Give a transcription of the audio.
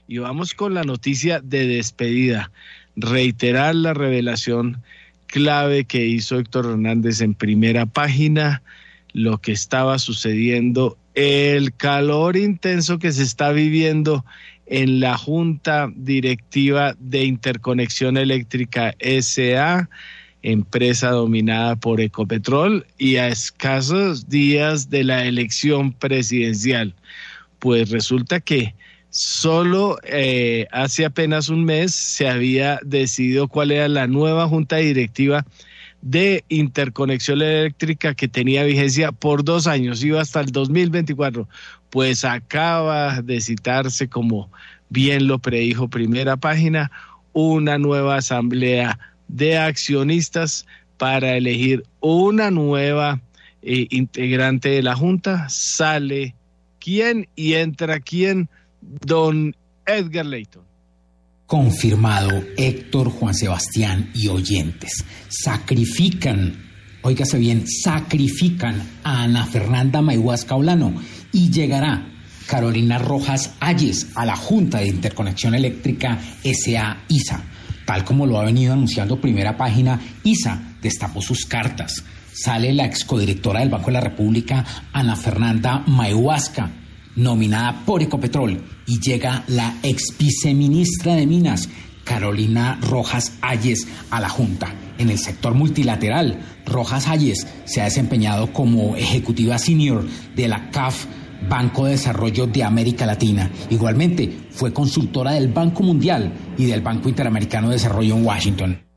Y vamos con la noticia de despedida. Reiterar la revelación clave que hizo Héctor Hernández en Primera Página, lo que estaba sucediendo, el calor intenso que se está viviendo en la Junta Directiva de Interconexión Eléctrica S.A., empresa dominada por Ecopetrol, y a escasos días de la elección presidencial. Pues resulta que solo hace apenas un mes se había decidido cuál era la nueva Junta Directiva de Interconexión Eléctrica, que tenía vigencia por 2 años, iba hasta el 2024, pues acaba de citarse, como bien lo predijo Primera Página, una nueva asamblea de accionistas para elegir una nueva integrante de la Junta. Sale quién y entra quién, don Edgar Leyton. Confirmado, Héctor, Juan Sebastián y oyentes. Sacrifican a Ana Fernanda Mayhuasca Olano y llegará Carolina Rojas Ayes a la Junta de Interconexión Eléctrica S.A. ISA. Tal como lo ha venido anunciando Primera Página, ISA destapó sus cartas. Sale la excodirectora del Banco de la República, Ana Fernanda Mayhuasca, nominada por Ecopetrol, y llega la ex viceministra de Minas, Carolina Rojas Ayes, a la Junta. En el sector multilateral, Rojas Ayes se ha desempeñado como ejecutiva senior de la CAF, Banco de Desarrollo de América Latina. Igualmente, fue consultora del Banco Mundial y del Banco Interamericano de Desarrollo en Washington.